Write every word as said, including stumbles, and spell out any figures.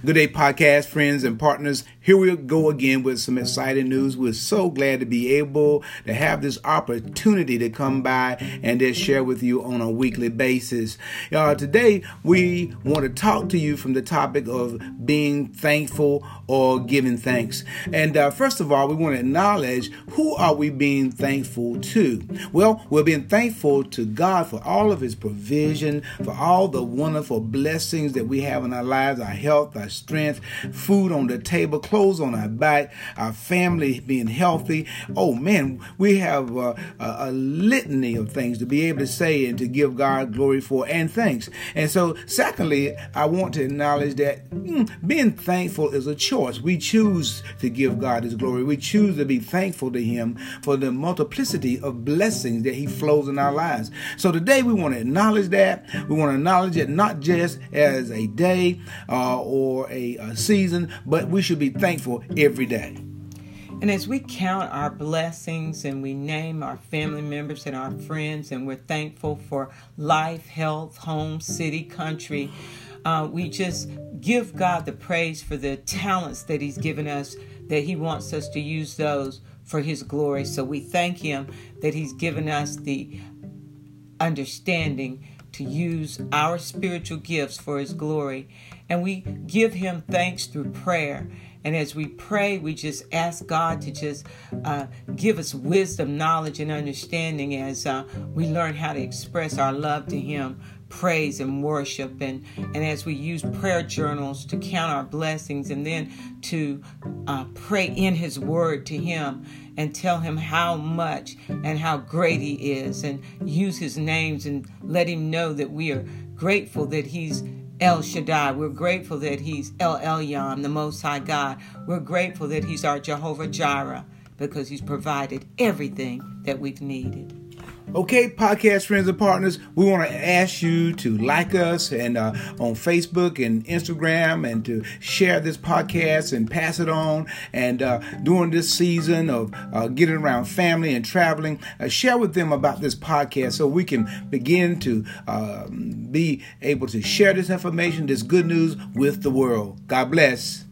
Good day, podcast friends and partners. Here we go again with some exciting news. We're so glad to be able to have this opportunity to come by and just share with you on a weekly basis. Uh, today, we want to talk to you from the topic of being thankful or giving thanks. And uh, first of all, we want to acknowledge, who are we being thankful to? Well, we're being thankful to God for all of his provision, for all the wonderful blessings that we have in our lives, our health, our strength, food on the table, clothes on our back, our family being healthy. Oh man, we have uh, a, a litany of things to be able to say and to give God glory for and thanks. And so secondly, I want to acknowledge that mm, being thankful is a choice. We choose to give God his glory. We choose to be thankful to him for the multiplicity of blessings that he flows in our lives. So today we want to acknowledge that. We want to acknowledge it not just as a day uh, or a, a season, but we should be thankful every day. And as we count our blessings and we name our family members and our friends, and we're thankful for life, health, home, city, country, uh, we just give God the praise for the talents that he's given us, that he wants us to use those for his glory. So we thank him that he's given us the understanding to use our spiritual gifts for his glory. And we give him thanks through prayer. And as we pray, we just ask God to just uh, give us wisdom, knowledge, and understanding as uh, we learn how to express our love to him, praise and worship. And, and as we use prayer journals to count our blessings, and then to uh, pray in his word to him and tell him how much and how great he is, and use his names and let him know that we are grateful that he's El Shaddai. We're grateful that he's El Elyon, the Most High God. We're grateful that he's our Jehovah Jireh, because he's provided everything that we've needed. Okay, podcast friends and partners, we want to ask you to like us and uh, on Facebook and Instagram, and to share this podcast and pass it on. And uh, during this season of uh, getting around family and traveling, uh, share with them about this podcast so we can begin to uh, be able to share this information, this good news with the world. God bless.